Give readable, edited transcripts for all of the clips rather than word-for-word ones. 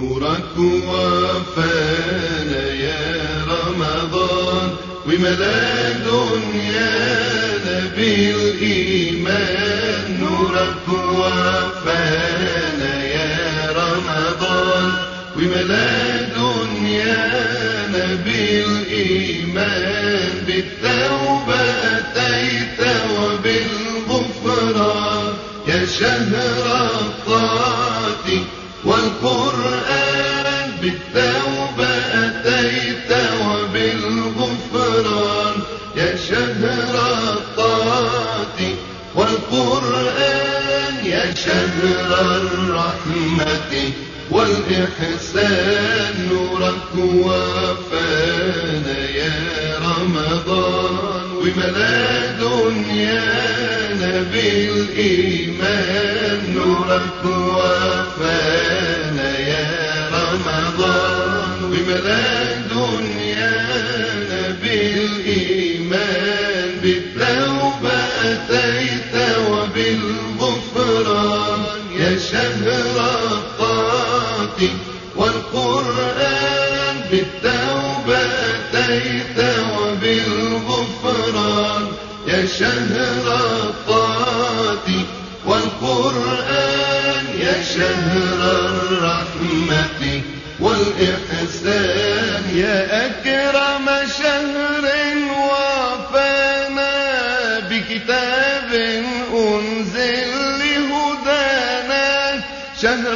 نورك وفانا يا رمضان، وملا دنيانا بالإيمان. نورك وفانا يا رمضان، وملا دنيانا بالإيمان. بالتوبة أتيت وبالغفران يا شهر الطاعة والقرآن. بالتوبة أتيت وبالغفران يا شهر الطاعة والقرآن. يا شهر الرحمة والإحسان. نورك وفانا يا رمضان، وملا دنيانا بالإيمان. نورك وفانا يا رمضان، وملا دنيانا بالإيمان. بالتوبة أتيت وبالغفران يا شهر الطاعة والقرآن. بالتوبة أتيت وبالغفران يا شهر الطاعة والقرآن. يا شهر الرحمة والإحسان. يا أكرم شهر وفانا بكتاب أنزل لهدانا. شهر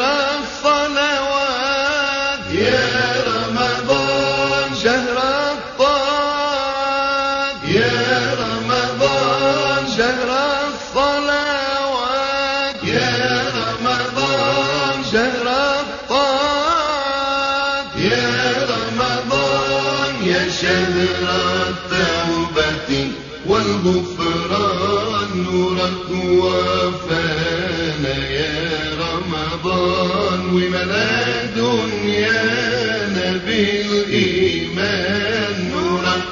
الصلوات يا رمضان، شهر الطاعات يا رمضان، شهر الصلوات يا رمضان، شهر الطاعات يا رمضان. يا شهر التوبة والغفران. نورك وفانا يا رمضان، وملا دنيانا بالإيمان. نورك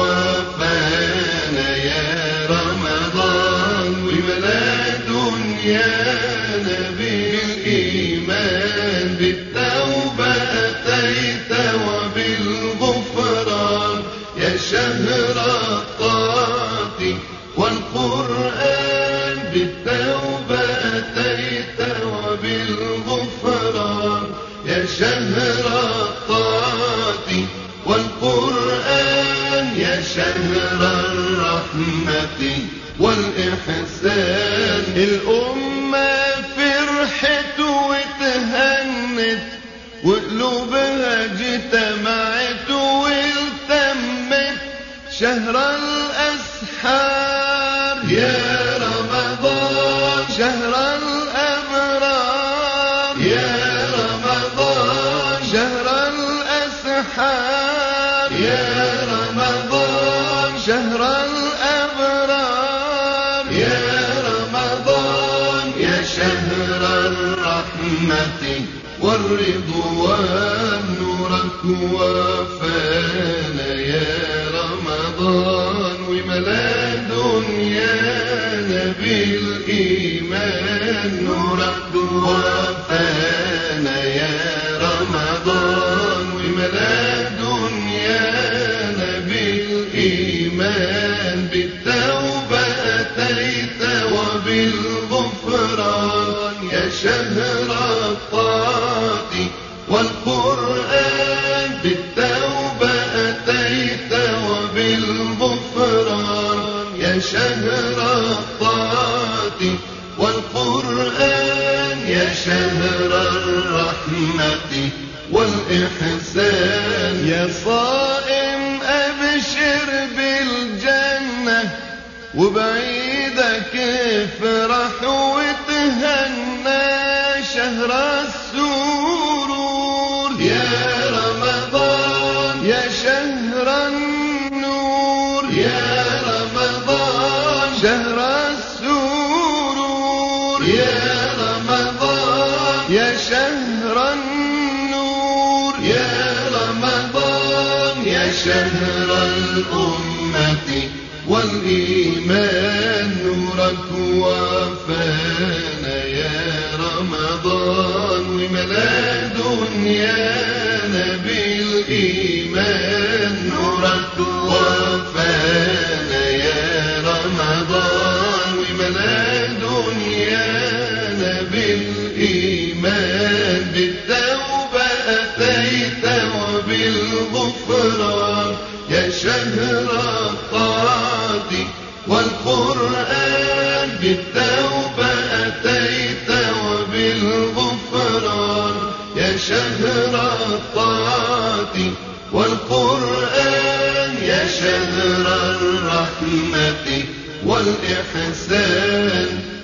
وفانا يا رمضان، وملا دنيانا بالإيمان. بالتوبة أتيت وبالغفران يا شهر الطاعة والقرآن. بالتوبة أتيت وبالغفران يا شهر الطاعة والقرآن. يا شهر الرحمة والإحسان. الأمة فرحت وتهنت، وقلوبها اجتمعت والتمت. شهر الأسحار يا رمضان، شهر الأبرار يا رمضان، شهر الأسحار يا رمضان، شهر الأبرار يا رمضان. يا شهر الرحمة والرضوان. نورك وفانا يا رمضان، وملا دنيانا بالإيمان. نورك وفانا يا رمضان، وملا دنيانا بالإيمان. بالتوبة أتيت وبالغفران يا شهر الطاعة والقرآن. بالتوبة أتيت وبالغفران يا شهر الطاعة والقرآن. يا شهر الرحمة والإحسان. يا صائم أبشر بالجنة، وبعيدك افرح وتهنى. شهر السرور يا رمضان، يا شهر النور يا رمضان، شهر السرور يا رمضان. يا شهر النور يا رمضان. يا شهر الأمة والإيمان. نورك وفانا يا رمضان، وملا دنيانا بالإيمان نورك وفانا يا رمضان وملا دنيانا بالإيمان بالتوبة أتيت وبالغفران يا شهر الطاعة والقرآن بالتوبة أتيت وبالغفران يا شهر الطاعة والقرآن يا شهر الرحمة والإحسان